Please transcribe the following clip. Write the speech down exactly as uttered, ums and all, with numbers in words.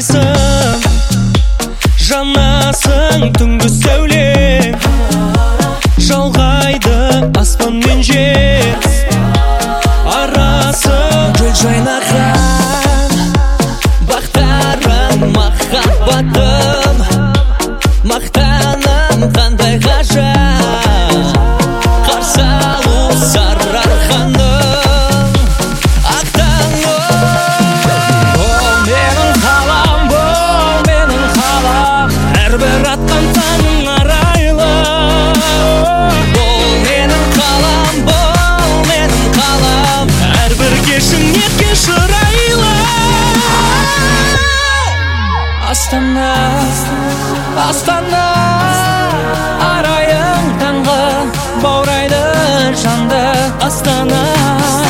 жайнайсың, жанасың түнгі сәуле, жалғайды аспан мен жер арасы. Гүл жайнаған бақтарым, махаббатым, мақтаным қандай ғажап, қарсы алу сарыарқаның ақ таңын. Бұл менің қалам, бұл менің қалам, әрбір атқан таңың арайлы. Бұл менің қалам, бұл менің қалам, әрбір кешің неткен шырайлы. Астана, Астана, арайың таңғы баурайды жанды. Астана.